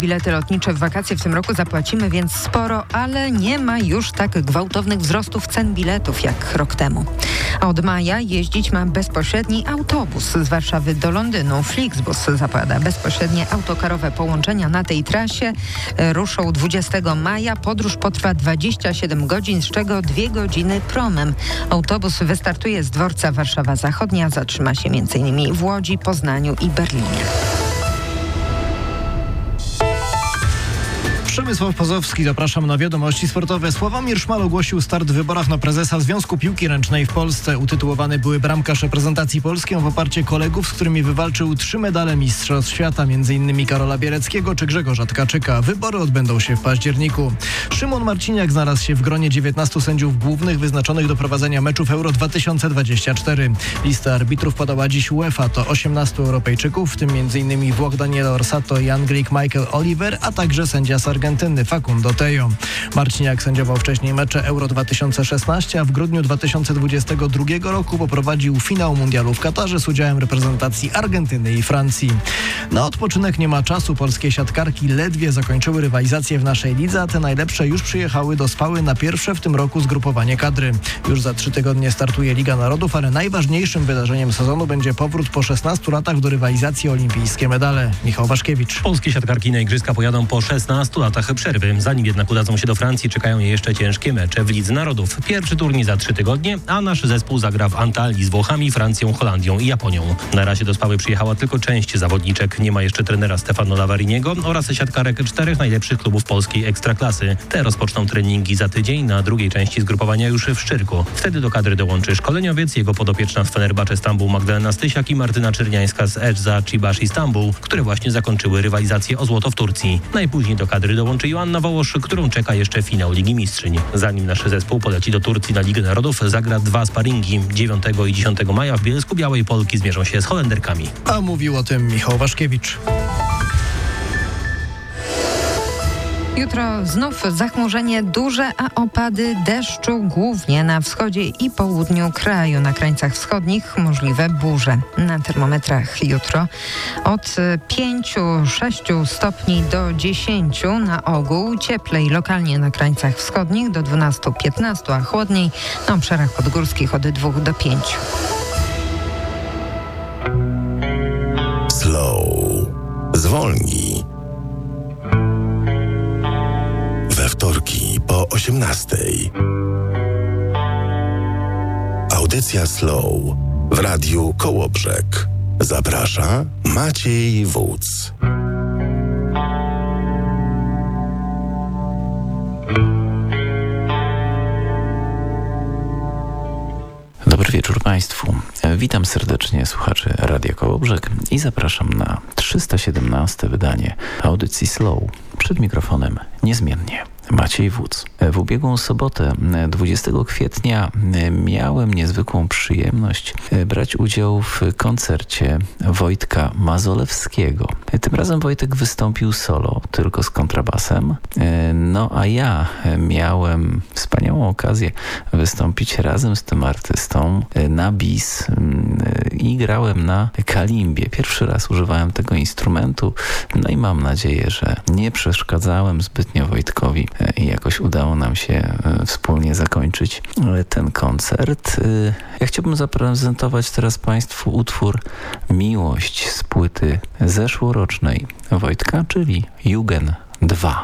Bilety lotnicze w wakacje w tym roku zapłacimy więc sporo, ale nie ma już tak gwałtownych wzrostów cen biletów jak rok temu. A od maja jeździć ma bezpośredni autobus z Warszawy do Londynu. Flixbus zapowiada bezpośrednie autokarowe połączenia na tej trasie. Ruszą 20 maja. Podróż potrwa 27 godzin, z czego 2 godziny promem. Autobus wystartuje z dworca Warszawa Zachodnia. Zatrzyma się m.in. w Łodzi, Poznaniu i Berlinie. Przemysław Pozowski, zapraszam na wiadomości sportowe. Sławomir Szmal ogłosił start w wyborach na prezesa Związku Piłki Ręcznej w Polsce. Utytułowany były bramkarz reprezentacji Polski w oparciu kolegów, z którymi wywalczył 3 medale Mistrzostw Świata, m.in. Karola Biereckiego czy Grzegorza Tkaczyka. Wybory odbędą się w październiku. Szymon Marciniak znalazł się w gronie 19 sędziów głównych wyznaczonych do prowadzenia meczów Euro 2024. Listę arbitrów podała dziś UEFA. To 18 Europejczyków, w tym m.in. Włoch Daniele Orsato i Anglik Michael Oliver, a także sędzia z Argentyny Facundo Tello. Marciniak sędziował wcześniej mecze Euro 2016, a w grudniu 2022 roku poprowadził finał mundialu w Katarze z udziałem reprezentacji Argentyny i Francji. Na odpoczynek nie ma czasu. Polskie siatkarki ledwie zakończyły rywalizację w naszej lidze, a te najlepsze już przyjechały do Spały na pierwsze w tym roku zgrupowanie kadry. Już za 3 tygodnie startuje Liga Narodów, ale najważniejszym wydarzeniem sezonu będzie powrót po 16 latach do rywalizacji o olimpijskie medale. Michał Waszkiewicz. Polskie siatkarki na igrzyska pojadą po 16 latach przerwy. Zanim jednak udadzą się do Francji, czekają je jeszcze ciężkie mecze w Lidze Narodów. Pierwszy turniej za 3 tygodnie, a nasz zespół zagra w Antalii z Włochami, Francją, Holandią i Japonią. Na razie do Spały przyjechała tylko część zawodniczek. Nie ma jeszcze trenera Stefano Lavariniego oraz siatkarek 4 najlepszych klubów polskiej ekstraklasy. Te rozpoczną treningi za tydzień na drugiej części zgrupowania już w Szczyrku. Wtedy do kadry dołączy szkoleniowiec, jego podopieczna z Fenerbahce Stambuł Magdalena Stysiak i Martyna Czerniańska z Ecza Cibashi Stambuł, które właśnie zakończyły rywalizację o złoto w Turcji. Najpóźniej do kadry dołączy Joanna Wołosz, którą czeka jeszcze finał Ligi Mistrzyń. Zanim nasz zespół poleci do Turcji na Ligę Narodów, zagra 2 sparingi. 9 i 10 maja w Bielsku-Białej Polki zmierzą się z Holenderkami. A mówił o tym Michał Waszkiewicz. Jutro znów zachmurzenie duże, a opady deszczu głównie na wschodzie i południu kraju. Na krańcach wschodnich możliwe burze. Na termometrach jutro od 5-6 stopni do 10 na ogół. Cieplej lokalnie na krańcach wschodnich do 12-15, a chłodniej na obszarach podgórskich od 2 do 5. Slow. Zwolnij. We wtorki po 18:00. Audycja Slow w Radiu Kołobrzeg. Zaprasza Maciej Wódz. Dobry wieczór Państwu. Witam serdecznie słuchaczy Radia Kołobrzeg i zapraszam na 317 wydanie audycji Slow. Przed mikrofonem niezmiennie Maciej Wódz. W ubiegłą sobotę, 20 kwietnia, miałem niezwykłą przyjemność brać udział w koncercie Wojtka Mazolewskiego. Tym razem Wojtek wystąpił solo, tylko z kontrabasem. No a ja miałem wspaniałą okazję wystąpić razem z tym artystą na bis i grałem na kalimbie. Pierwszy raz używałem tego instrumentu, no i mam nadzieję, że nie przeszkadzałem zbytnio Wojtkowi i jakoś udało nam się wspólnie zakończyć ten koncert. Ja chciałbym zaprezentować teraz Państwu utwór Miłość z płyty zeszłorocznej Wojtka, czyli Jugend 2.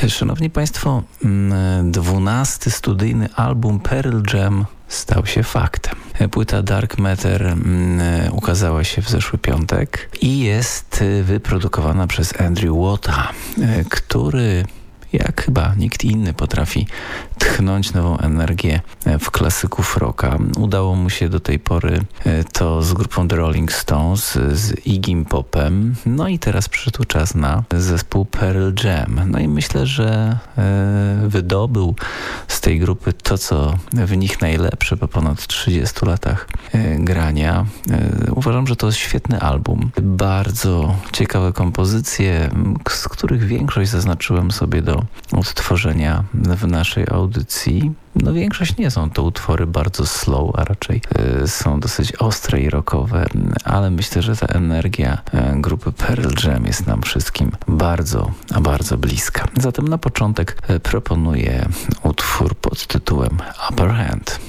Szanowni Państwo, 12. studyjny album Pearl Jam stał się faktem. Płyta Dark Matter ukazała się w zeszły piątek i jest wyprodukowana przez Andrew Watta, który jak chyba nikt inny potrafi tchnąć nową energię w klasyków rocka. Udało mu się do tej pory to z grupą The Rolling Stones, z Iggym Popem, no i teraz przyszedł czas na zespół Pearl Jam. No i myślę, że wydobył z tej grupy to, co w nich najlepsze po ponad 30 latach grania. Uważam, że to jest świetny album. Bardzo ciekawe kompozycje, z których większość zaznaczyłem sobie do odtworzenia w naszej audycji. No większość nie są to utwory bardzo slow, a raczej są dosyć ostre i rockowe, ale myślę, że ta energia grupy Pearl Jam jest nam wszystkim bardzo, a bardzo bliska. Zatem na początek proponuję utwór pod tytułem Upper Hand.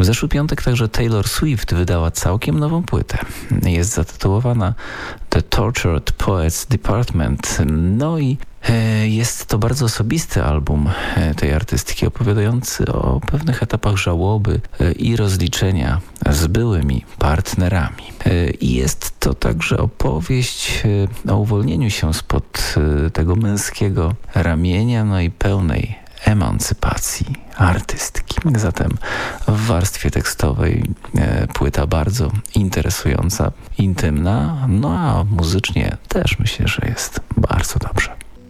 W zeszły piątek także Taylor Swift wydała całkiem nową płytę. Jest zatytułowana The Tortured Poets Department. No i jest to bardzo osobisty album tej artystki, opowiadający o pewnych etapach żałoby i rozliczenia z byłymi partnerami. I jest to także opowieść o uwolnieniu się spod tego męskiego ramienia, no i pełnej emancypacji artystki. Zatem w warstwie tekstowej płyta bardzo interesująca, intymna, no a muzycznie też myślę, że jest bardzo dobrze.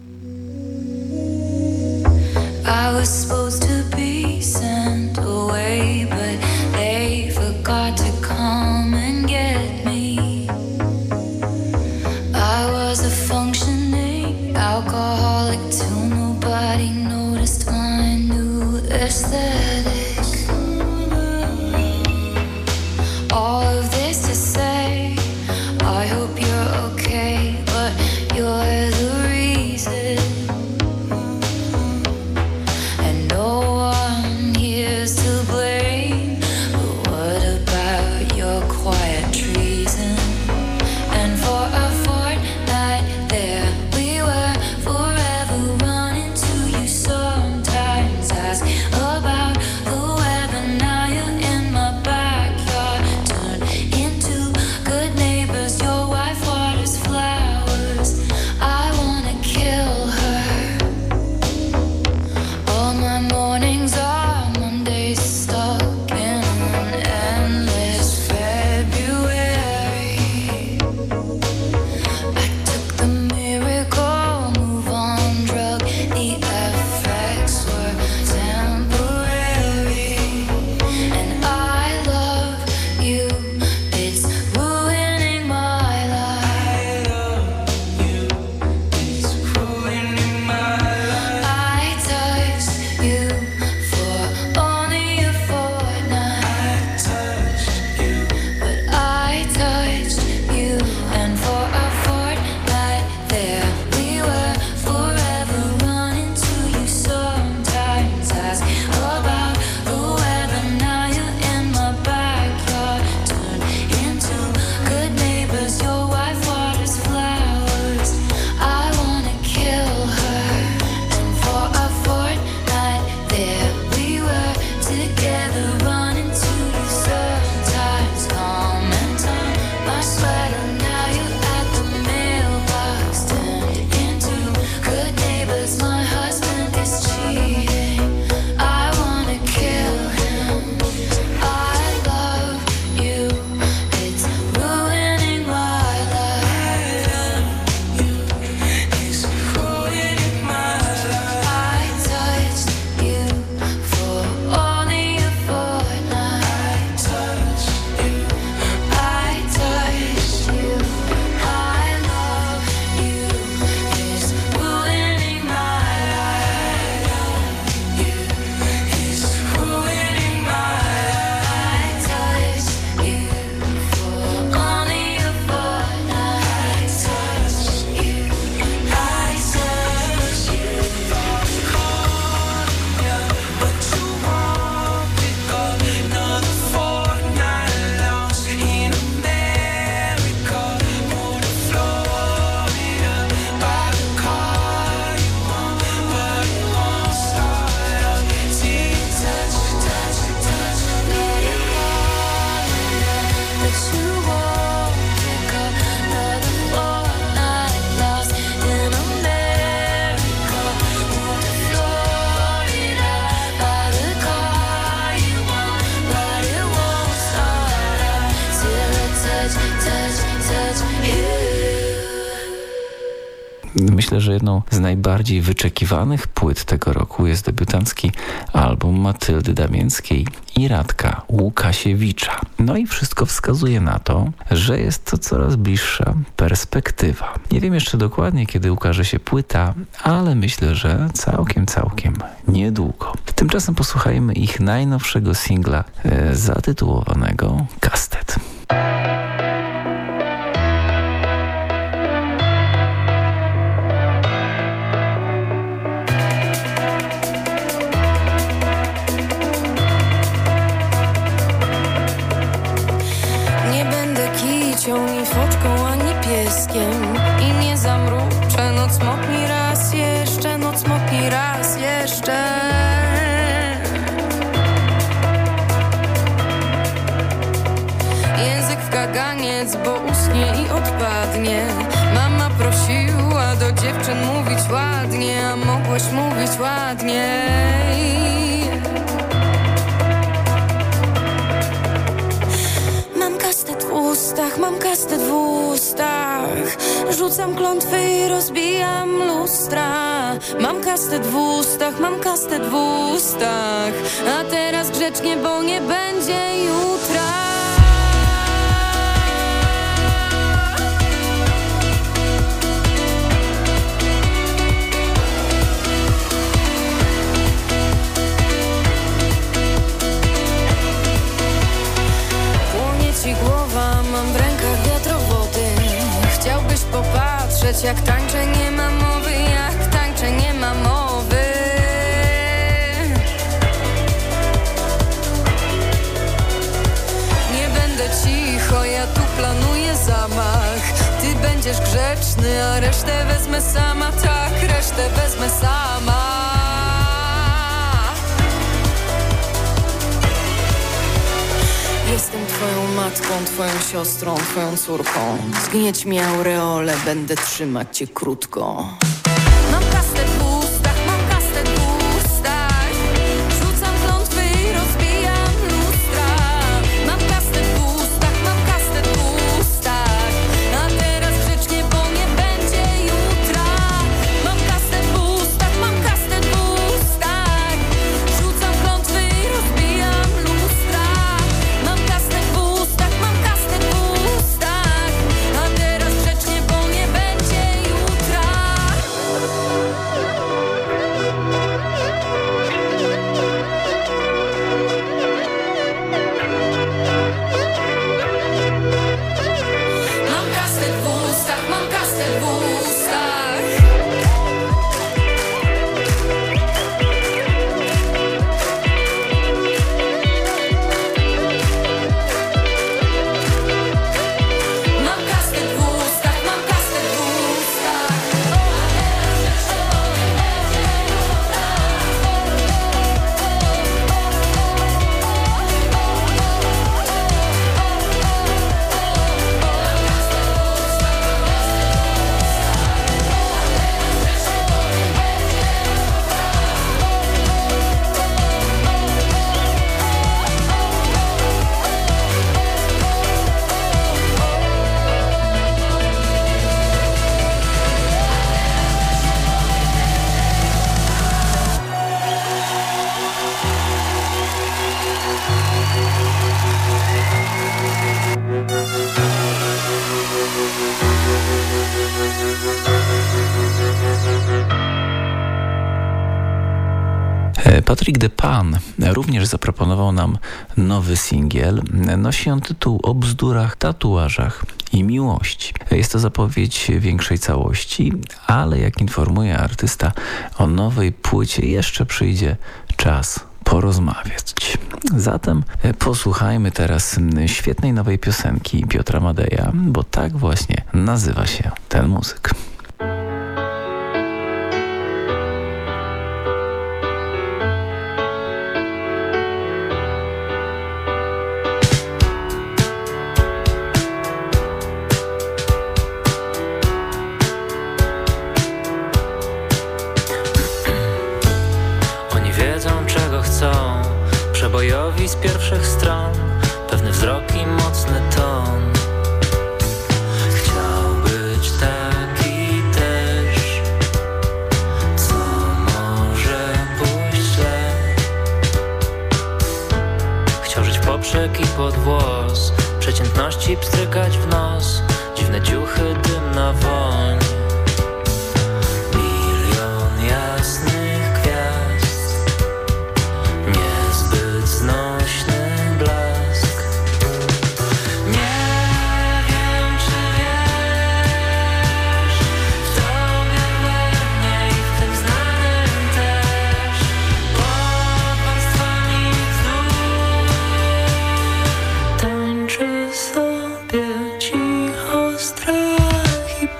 I was supposed to be sent away, but they forgot to come and get me. I was a functioning alcoholic till nobody noticed my new aesthetic. All of this to say, I hope you're okay, but you're the reason. Myślę, że jedną z najbardziej wyczekiwanych płyt tego roku jest debiutancki album Matyldy Damięckiej i Radka Łukasiewicza. No i wszystko wskazuje na to, że jest to coraz bliższa perspektywa. Nie wiem jeszcze dokładnie, kiedy ukaże się płyta, ale myślę, że całkiem niedługo. Tymczasem posłuchajmy ich najnowszego singla zatytułowanego Kastet. blaskiem i nie zamruczę. Noc mokni raz jeszcze, noc mokni raz jeszcze. Język w kaganiec, bo uschnie i odpadnie. Mama prosiła do dziewczyn mówić ładnie, a mogłeś mówić ładniej. Mam kastet w ustach, mam kastet w ustach. Rzucam klątwy i rozbijam lustra. Mam kastet w ustach, mam kastet w ustach. A teraz grzecznie, bo nie będzie jutra. Głowa, mam w rękach wiatrowody. Chciałbyś popatrzeć, jak tańczę, nie ma mowy. Jak tańczę, nie ma mowy. Nie będę cicho, ja tu planuję zamach. Ty będziesz grzeczny, a resztę wezmę sama. Tak, resztę wezmę sama. Jestem twoją matką, twoją siostrą, twoją córką. Zgnieć mi aureole, będę trzymać cię krótko. Mam kastet w ustach, mam kastet w ustach. Rzucam klątwy i rozbijam lustra. Mam kastet w ustach, mam kastet w ustach. A teraz grzecznie, bo nie będzie jutra. Mam kastet w ustach, mam kastet w ustach. Rzucam klątwy i rozbijam lustra. Mam kastet w ustach, mam kastet w ustach. A teraz grzecznie, bo nie będzie jutra. Mam kastet w ustach, mam kastet w ustach. Mam kastet w ustach, mam kastet w ustach. Patrick de Pan również zaproponował nam nowy singiel. Nosi on tytuł O bzdurach, tatuażach i miłości. Jest to zapowiedź większej całości, ale jak informuje artysta, o nowej płycie jeszcze przyjdzie czas porozmawiać. Zatem posłuchajmy teraz świetnej nowej piosenki Piotra Madeja, bo tak właśnie nazywa się ten muzyk. Przebojowi z pierwszych stron, pewny wzrok i mocny ton. Chciał być taki też, co może pójść źle. Chciał żyć poprzek i pod włos, przeciętności pstrykać w nos, dziwne ciuchy, dymna woń. Milion jasnych gwiazd, niezbyt znośny blask. Nie wiem, czy wiesz, w tobie, we mnie i w tym znanym też, pod warstwami wzdór tańczy sobie cicho strach i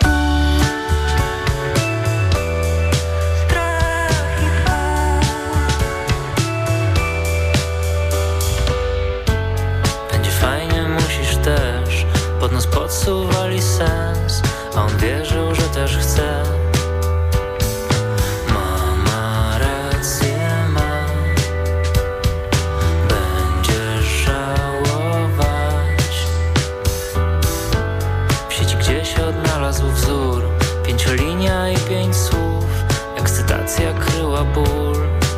pól.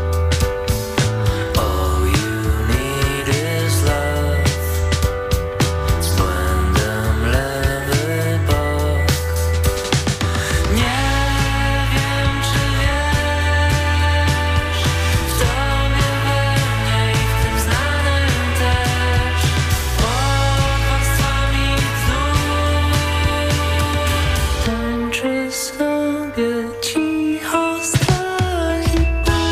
All you need is love. Z błędem lewy bok. Nie wiem, czy wiesz, w tobie, we mnie i w tym znanym też, pod warstwami dnu tańczy sobie cicho strach i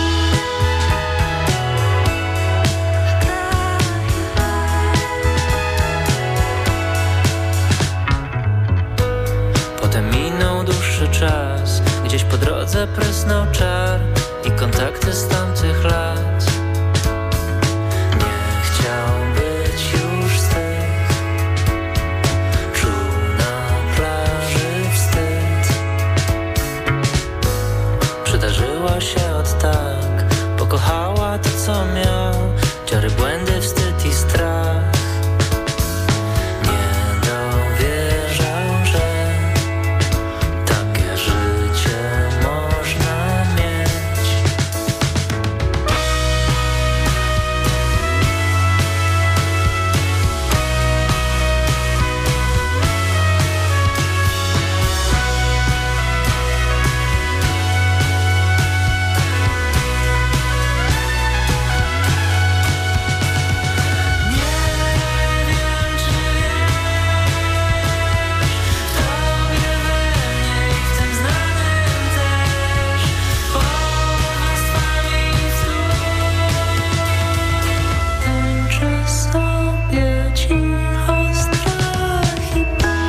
Potem minął dłuższy czas, gdzieś po drodze prysnął czar i kontakty z tamtych lat. Nie chciał być już z tych, czuł na plaży wstyd. Przydarzyła się od tak, pokochała to co miał, ciary, błędy, wstyd i strach. Nie dowierzał, że takie życie można mieć. Nie wiem, czy wiesz, w tobie, we mnie i w tym znanym też, pod warstwami wzór tańczy sobie cicho strach i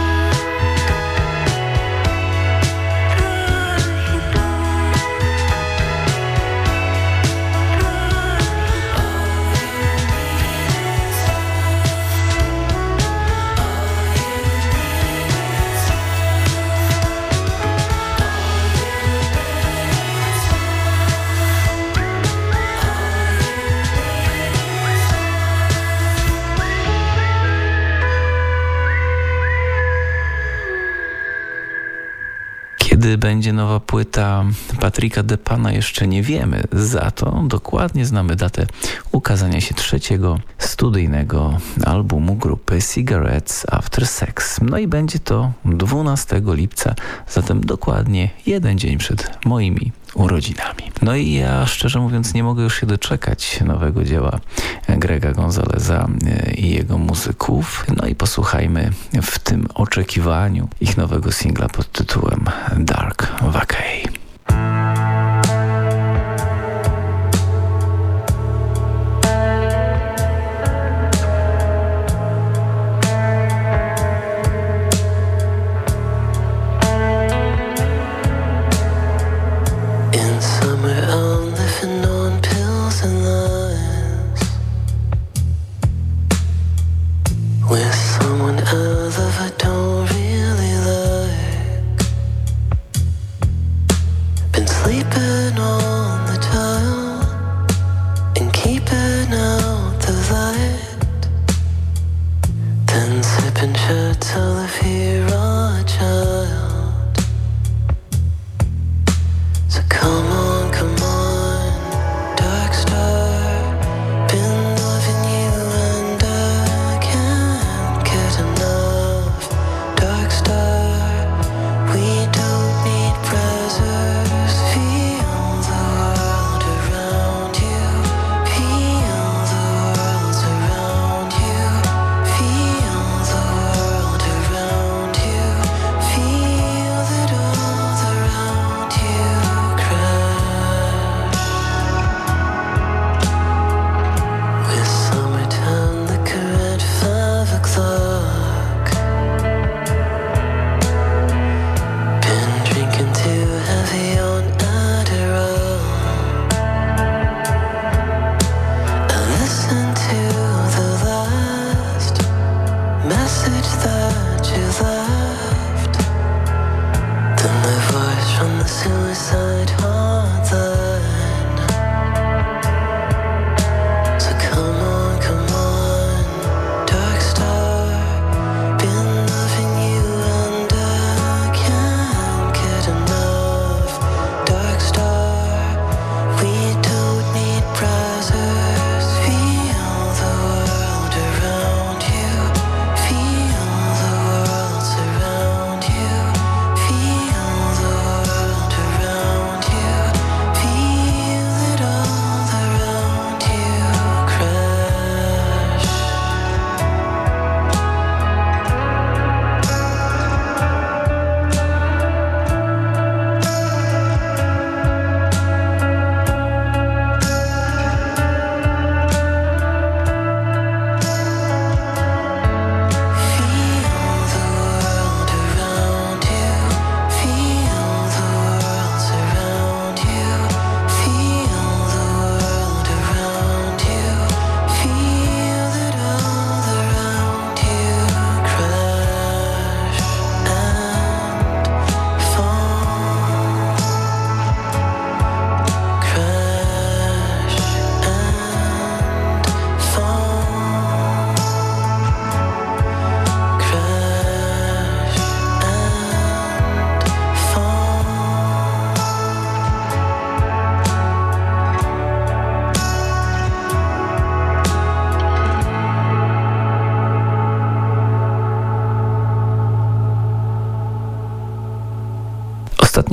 Kiedy będzie nowa płyta Patryka Depana, jeszcze nie wiemy, za to dokładnie znamy datę ukazania się trzeciego studyjnego albumu grupy Cigarettes After Sex. No i będzie to 12 lipca, zatem dokładnie jeden dzień przed moimi urodzinami. No i ja szczerze mówiąc nie mogę już się doczekać nowego dzieła Grega Gonzaleza i jego muzyków. No i posłuchajmy w tym oczekiwaniu ich nowego singla pod tytułem Dark Vacay. in summer I'm living on pills and lies with someone I love I don't really like.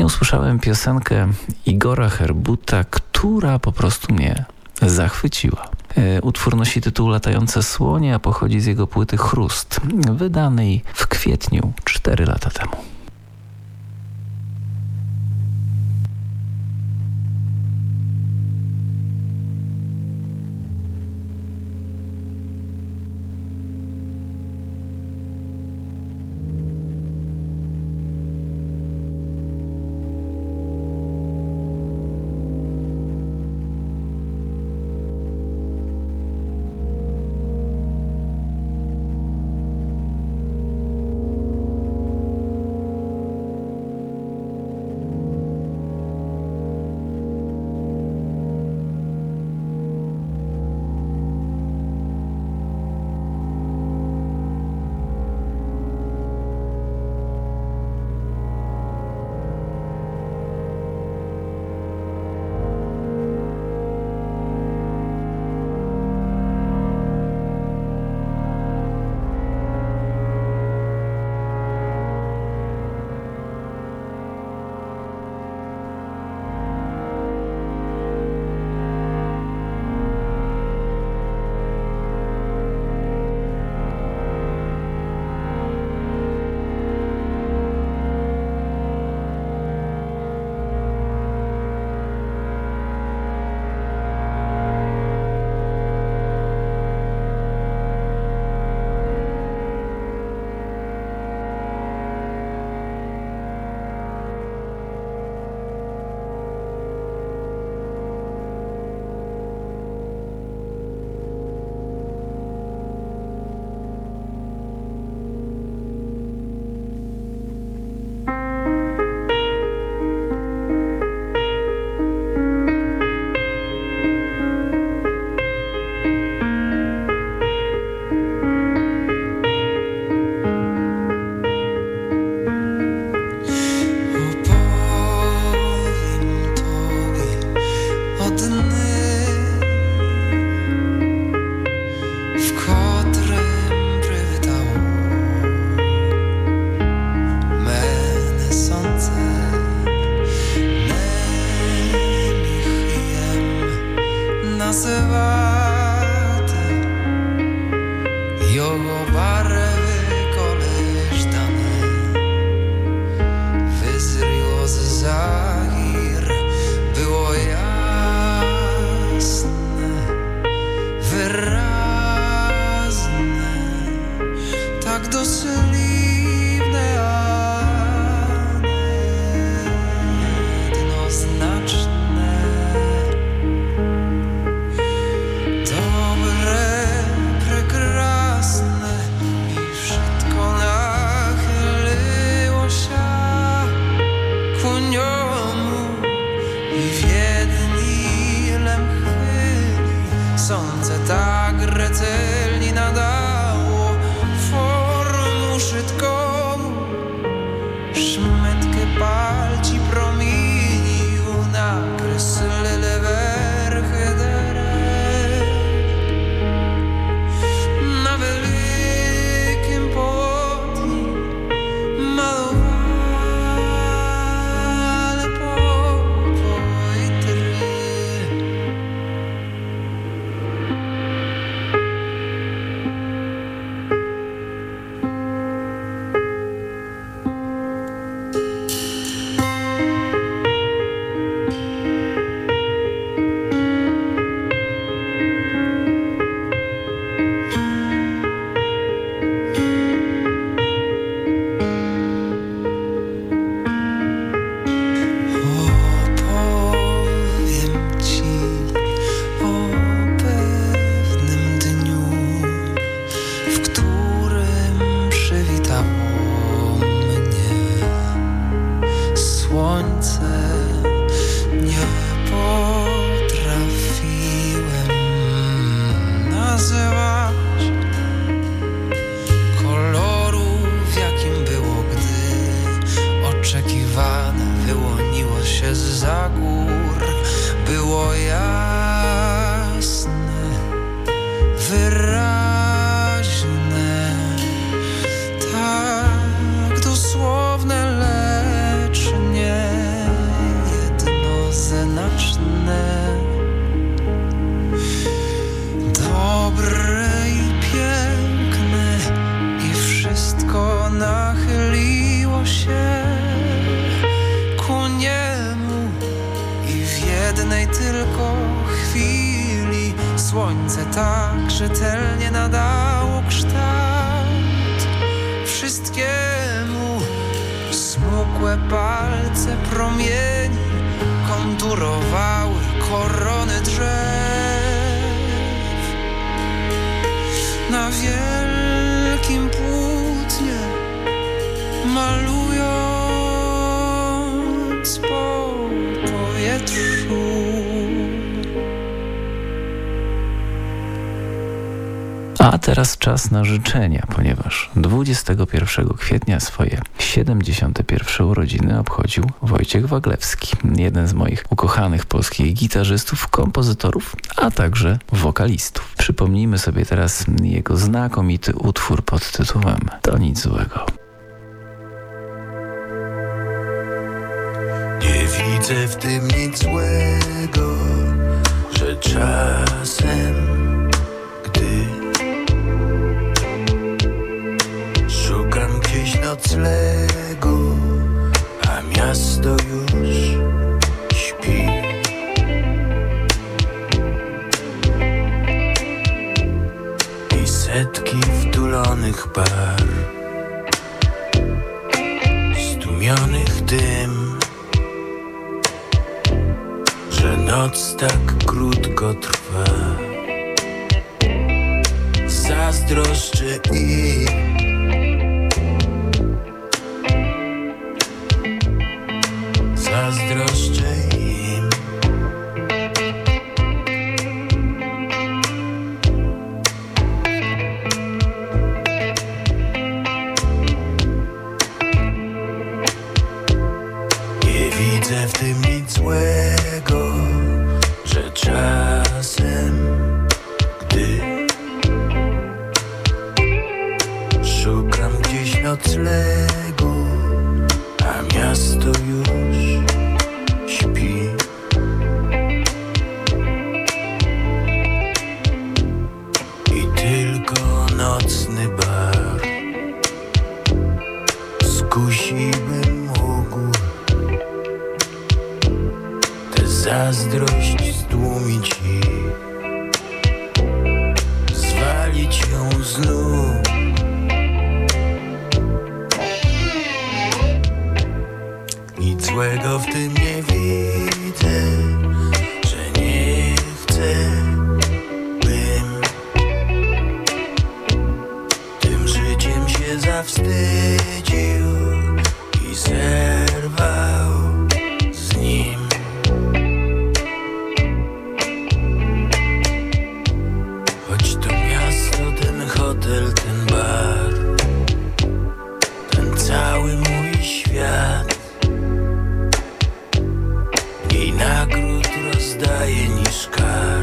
usłyszałem piosenkę Igora Herbuta, która po prostu mnie zachwyciła. Utwór nosi tytuł Latające słonie, a pochodzi z jego płyty Chrust, wydanej w kwietniu 4 lata temu. słońce tak rzetelnie nadało kształt wszystkiemu. Smukłe palce promieni konturowały korony drzew. Na wielkim płótnie malując po powietrzu. A teraz czas na życzenia, ponieważ 21 kwietnia swoje 71. urodziny obchodził Wojciech Waglewski, jeden z moich ukochanych polskich gitarzystów, kompozytorów, a także wokalistów. Przypomnijmy sobie teraz jego znakomity utwór pod tytułem To nic złego. Nie widzę w tym nic złego, że czasem, gdy szukam gdzieś noclegu, a miasto już śpi. I setki wtulonych par, stłumionych tym, że noc tak krótko trwa. Zazdroszczę im, zazdroszczę im. Nie widzę w tym nic złego, że czasem, gdy szukam gdzieś noclegu, a miasto już śpi. I tylko nocny bar skusiłbym mógł tę zazdrość stłumić i zwalić ją z nóg. Nic złego w tym nie widzę, że nie chcę, bym tym życiem się zawstydził i zerwał z nim. Choć to miasto, ten hotel, ten bar, ten cały mój świat mniej nagród rozdaje niż kar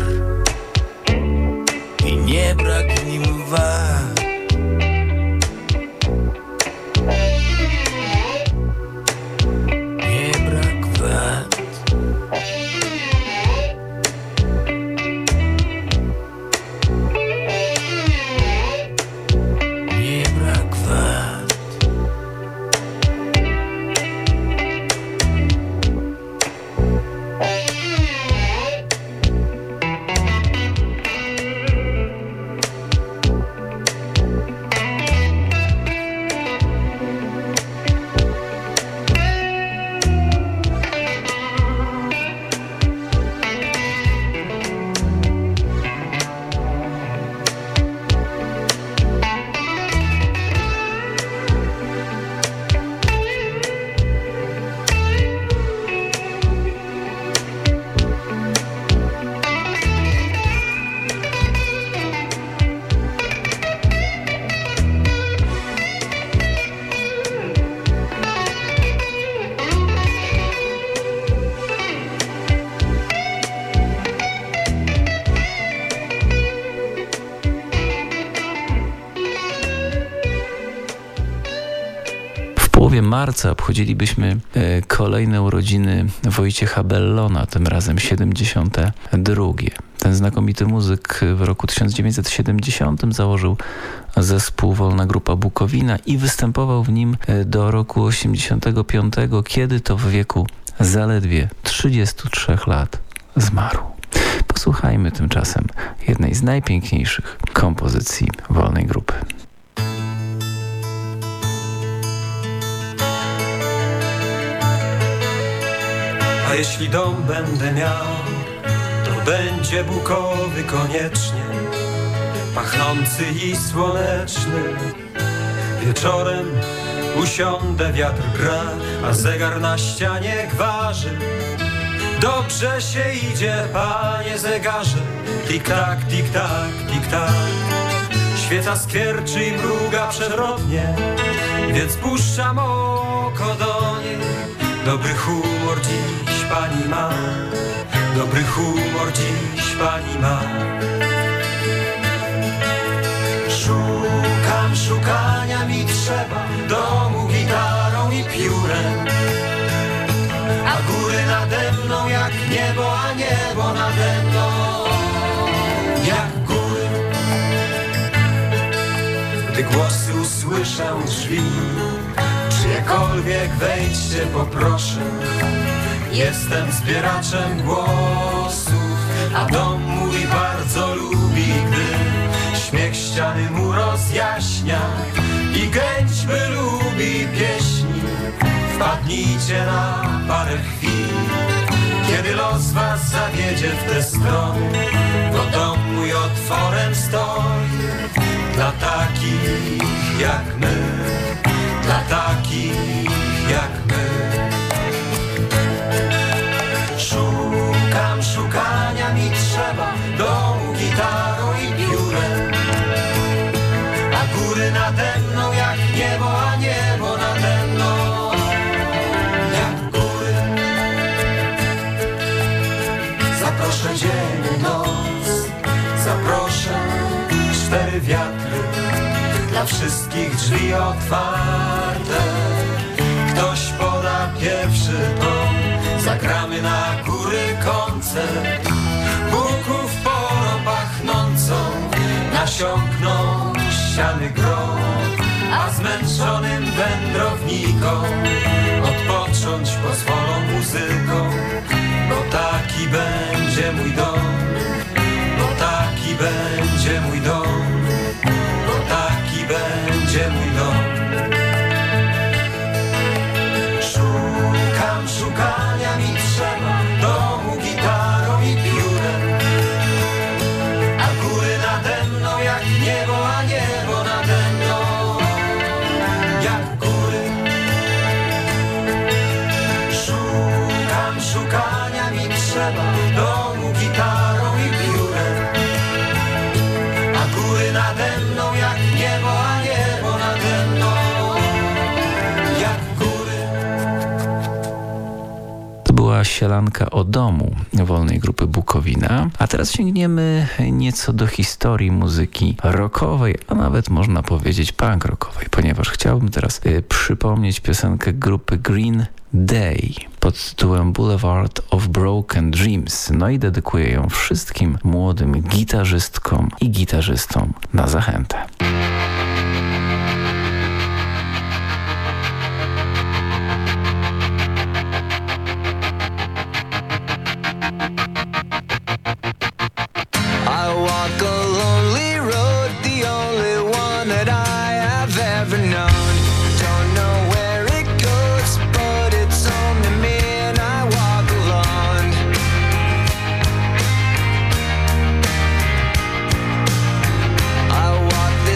i nie brak w nim wad. Nie brak wad. Nie brak wad. W połowie marca obchodzilibyśmy kolejne urodziny Wojciecha Bellona, tym razem 72. Ten znakomity muzyk w roku 1970 założył zespół Wolna Grupa Bukowina i występował w nim do roku 85, kiedy to w wieku zaledwie 33 lat zmarł. Posłuchajmy Posłuchajmy tymczasem jednej z najpiękniejszych kompozycji wolnej grupy. A jeśli dom będę miał, to będzie bukowy koniecznie, pachnący i słoneczny. Wieczorem usiądę, wiatr gra, a zegar na ścianie gwarzy. Dobrze się idzie, panie zegarze, tik-tak, tik-tak, tik-tak. Świeca skwierczy i mruga przewrotnie, więc puszczam oko do niej. Dobry humor dziś pani ma, dobry humor dziś pani ma. Szukam, szukania mi trzeba, domu gitarą i piórem. A góry nade mną jak niebo, a niebo nade mną jak góry. Gdy głosy usłyszę drzwi, czyjekolwiek wejdźcie poproszę. Jestem zbieraczem głosów, a dom mój bardzo lubi, gdy śmiech ściany mu rozjaśnia i gęćby lubi pieśni. Wpadnijcie na parę chwil, kiedy los was zawiedzie w te strony, bo dom mój otworem stoi dla takich jak my, dla takich jak my. Szukam, szukania mi trzeba, domu gitarą i piórem. A góry nade mną jak niebo, a niebo nade mną jak góry. Zaproszę dzień i noc, zaproszę 4 wiatry, dla wszystkich drzwi otwarte. Ktoś poda pierwszy ton, zagramy na góry koncert. Buków porą pachnącą nasiąkną ściany gron, a zmęczonym wędrownikom odpocząć pozwolą muzyką. Bo taki będzie mój dom, bo taki będzie mój dom, bo taki będzie mój dom. Szukam, szukania mi trzeba, domu gitarą i piórem. A góry nade mną jak niebo, a niebo nade mną jak góry. Szukam, szukania mi trzeba, domu gitarą i piórem. A góry nade mną jak niebo, a niebo nade mną jak góry. To była sielanka o domu wolnej grupy Bukowina. A teraz sięgniemy nieco do historii muzyki rockowej, a nawet można powiedzieć punk rockowej, ponieważ chciałbym teraz przypomnieć piosenkę grupy Green Day pod tytułem Boulevard of Broken Dreams. No i dedykuję ją wszystkim młodym gitarzystkom i gitarzystom na zachętę. I walk a lonely road, the only one that I have ever known. Don't know where it goes, but it's home to me and I walk alone. I walk this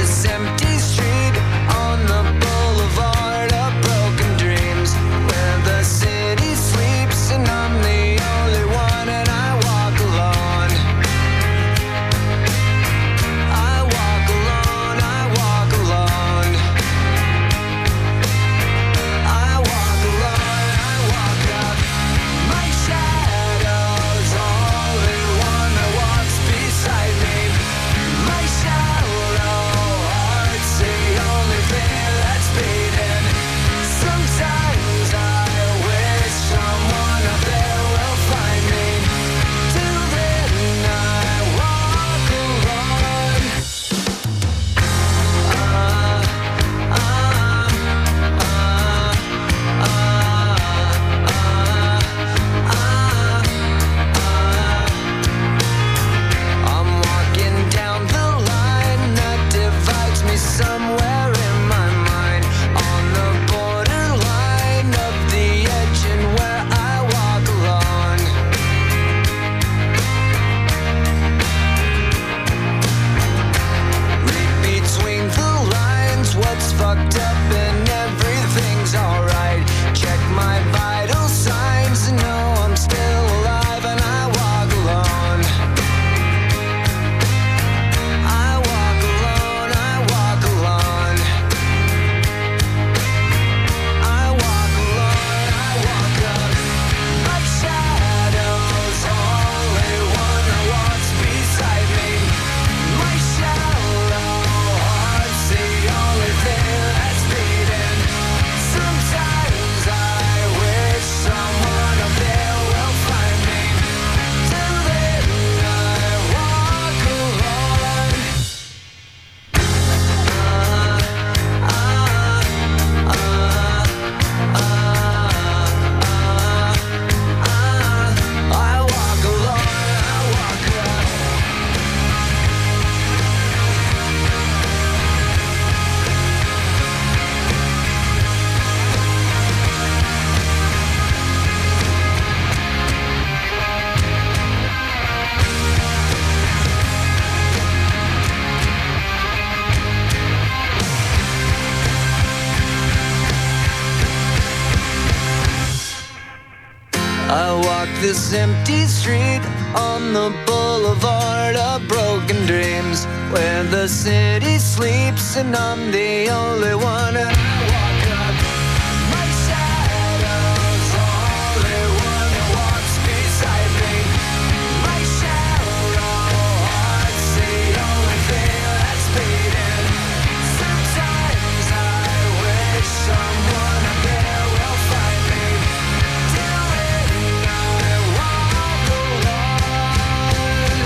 walk this empty street on the boulevard of broken dreams, where the city sleeps and I'm the only one. And I walk up, my shadow's the only one that walks beside me. My shallow heart's the only thing that's beating. Sometimes I wish someone up there will find me. Till then I walk alone.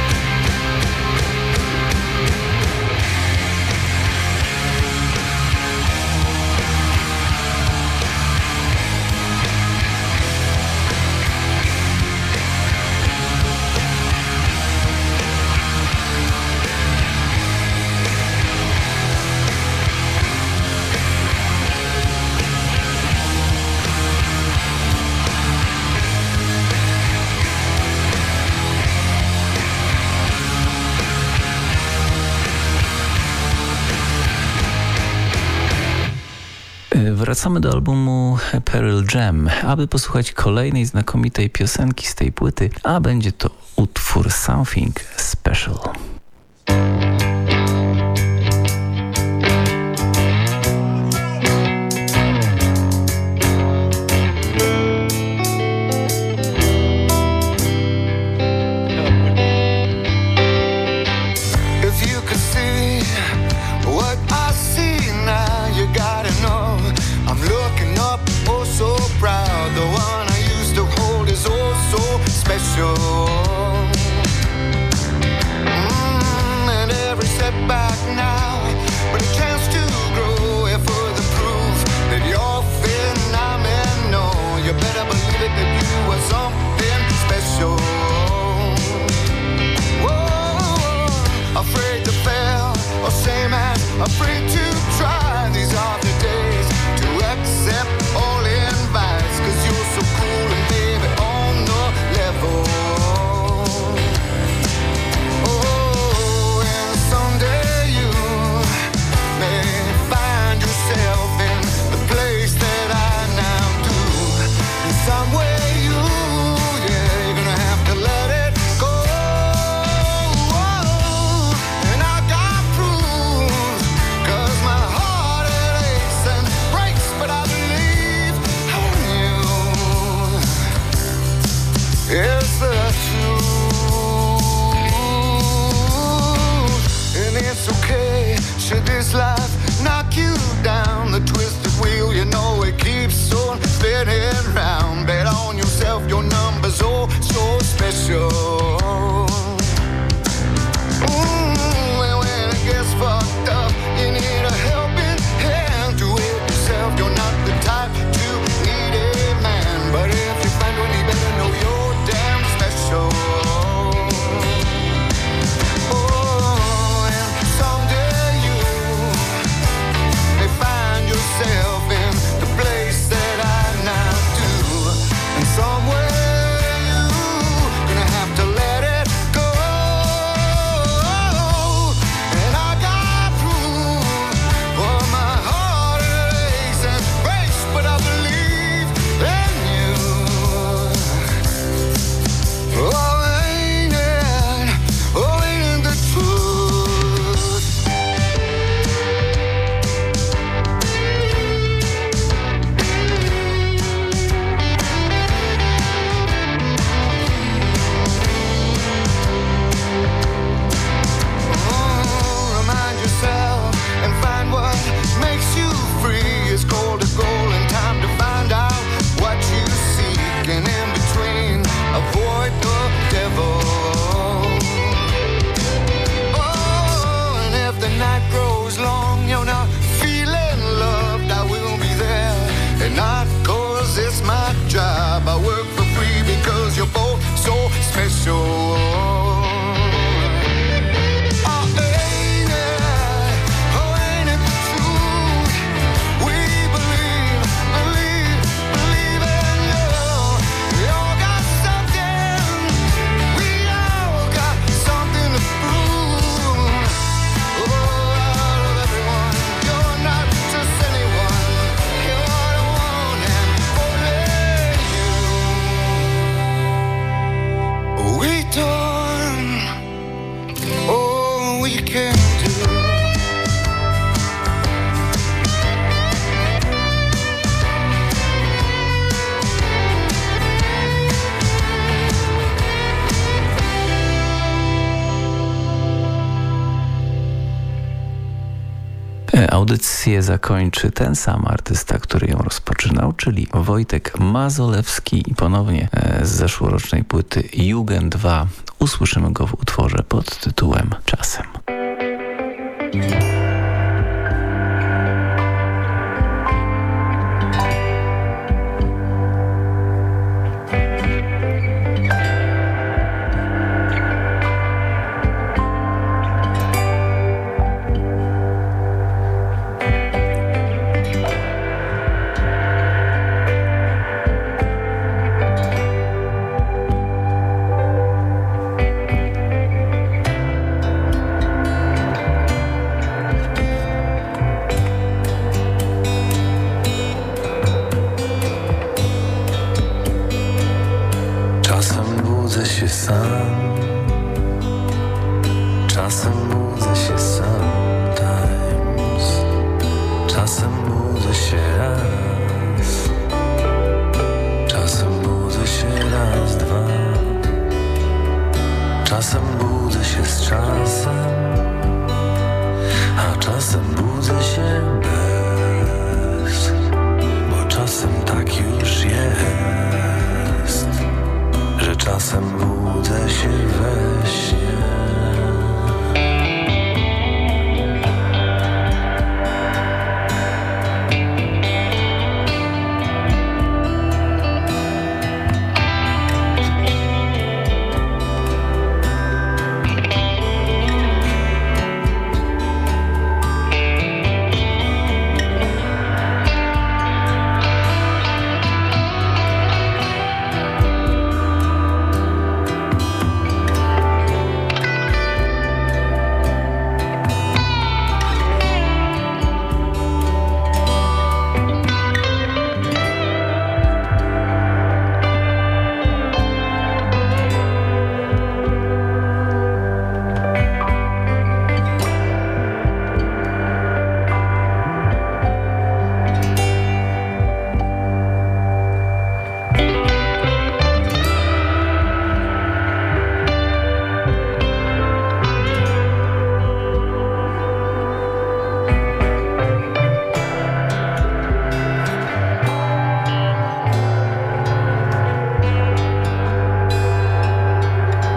Wracamy do albumu Pearl Jam, aby posłuchać kolejnej znakomitej piosenki z tej płyty, a będzie to utwór Something Special. If you could see what I see now, you gotta know I'm looking up, oh so proud. The one I used to hold is oh so special. you can do. Audycję zakończy ten sam artysta, który ją rozpoczynał, czyli Wojtek Mazolewski i ponownie z zeszłorocznej płyty Jugend 2 usłyszymy go w utworze pod tytułem Czasem. Czasem budzę się sometimes, czasem budzę się raz, czasem budzę się raz, dwa, czasem budzę się z czasem, a czasem budzę się bez, bo czasem tak już jest, że czasem budzę się we śnie.